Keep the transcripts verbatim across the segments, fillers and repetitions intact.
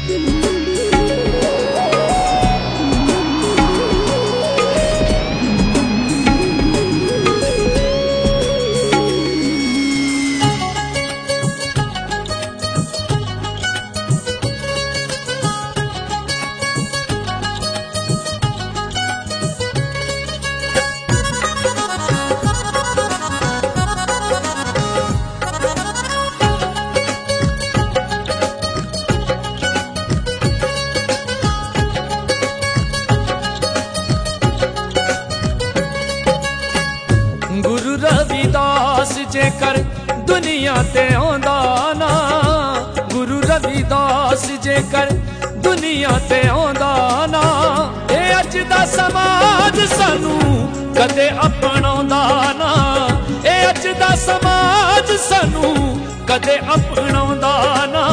गुरु रविदास जेकर दुनिया ते आंदा ना, गुरु रविदास जेकर दुनिया ते आंदा ना, ए अज दा समाज सानू कदे अपनाउंदा ना, ए अज दा समाज सानू कदे अपनाउंदा ना।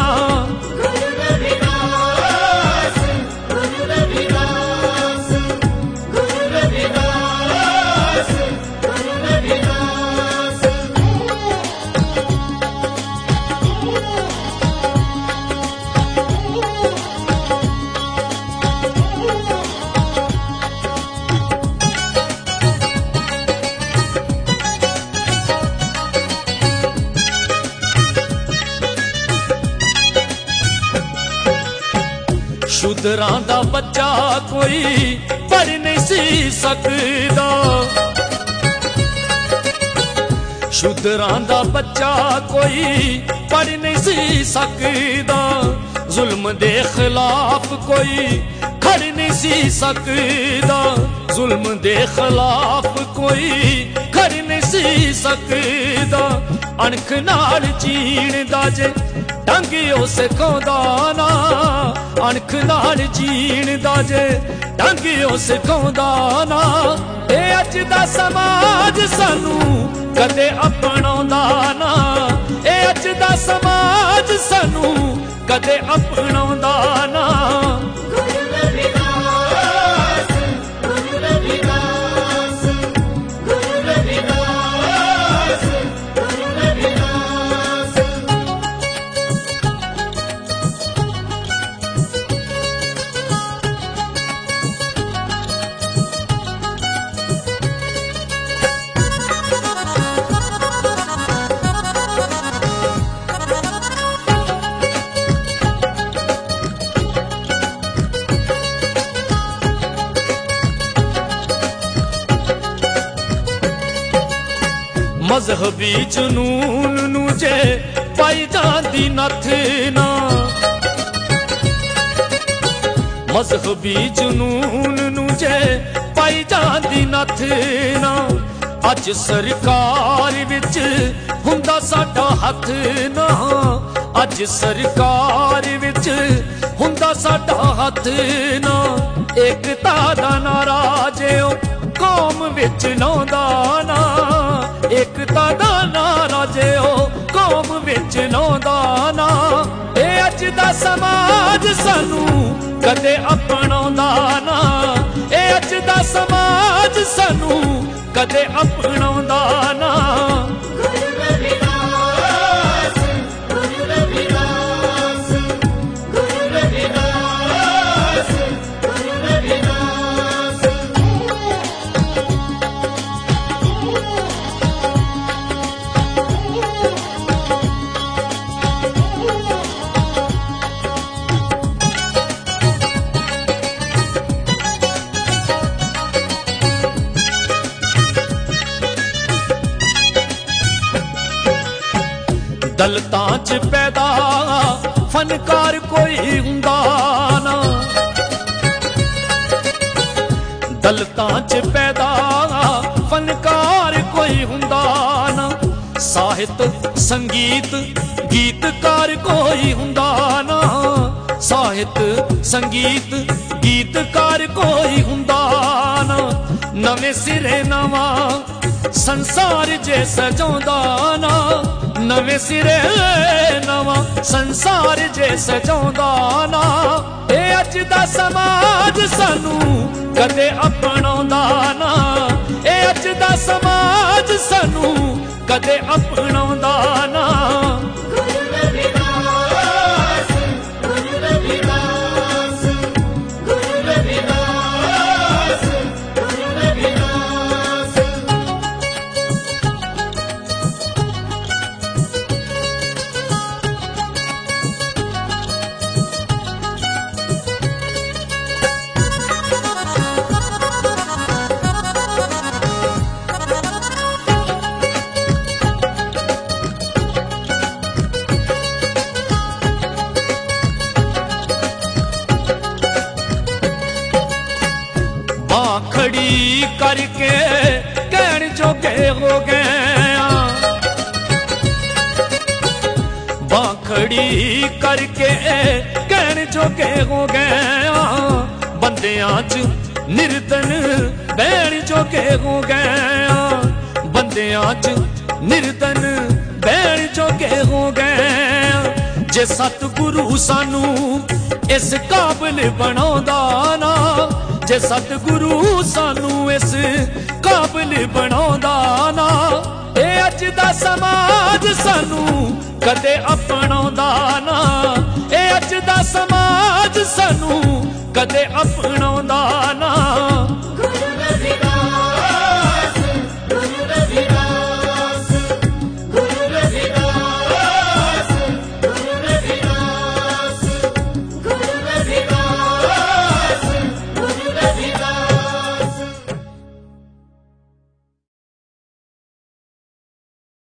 शूदरां दा बच्चा कोई पढ़ नहीं सी सकदा, शूदरां दा बच्चा कोई पढ़ नहीं सी सकदा, जुल्म दे खिलाफ कोई खड़ नहीं सी सकदा, जुल्म दे खिलाफ कोई खड़ नहीं सी सकदा। अणख नाल जीण दा जे ढंग ओ सिखांदा ना, अणख नाल जीण दा जे ढंग ओ सिखांदा ना, ए अज दा समाज सानू कदे अपनाउंदा ना, ए अज दा समाज सानू कदे अपनाउंदा ना। मजहबी जुनून नू जे पाई जांदी नथ ना, मजहबी जुनून नू जे पाई जांदी नथ ना, अज सरकार विच हुंदा साडा हथ ना, अज सरकार विच हुंदा साडा हथ ना, एकता दा नारा जे कौम विच लाउंदा ना, एकता दा नारा जे कौम विच लाउंदा ना, ए अज दा समाज सानू कदे अपनाउंदा ना, ए अज दा समाज सानू कदे अपनाउंदा ना। दलतां च पैदा फनकार कोई हुंदा ना, दलतां च पैदा फनकार कोई हुंदा ना, साहित संगीत गीतकार कोई हुंदा ना, साहित संगीत गीतकार कोई हुंदा ना, नवें सिरे नवा संसार जे सजाउंदा ना, नवें सिरे नवा संसार जे सजाउंदा ना, ए अज दा समाज सानू कदे अपनाउंदा ना, ए अज दा समाज सानू कदे अपनाउंदा ना। गुरु रविदास, गुरु रविदास। खड़ी करके कहण जोगे हो गए, बां खड़ी करके कहण जोगे हो गए, बंदियां च निर्धन बैण जोगे हो गए, बंदियां च निर्धन बैण जोगे हो गए। जे सतगुरु सानू इस काबिल बनाउंदा ना, जे सतगुरु सानू इस काबिल बनाउंदा ना, ए अज दा समाज सानू कदे अपनाउंदा ना, ए अज दा समाज सानू कदे अपना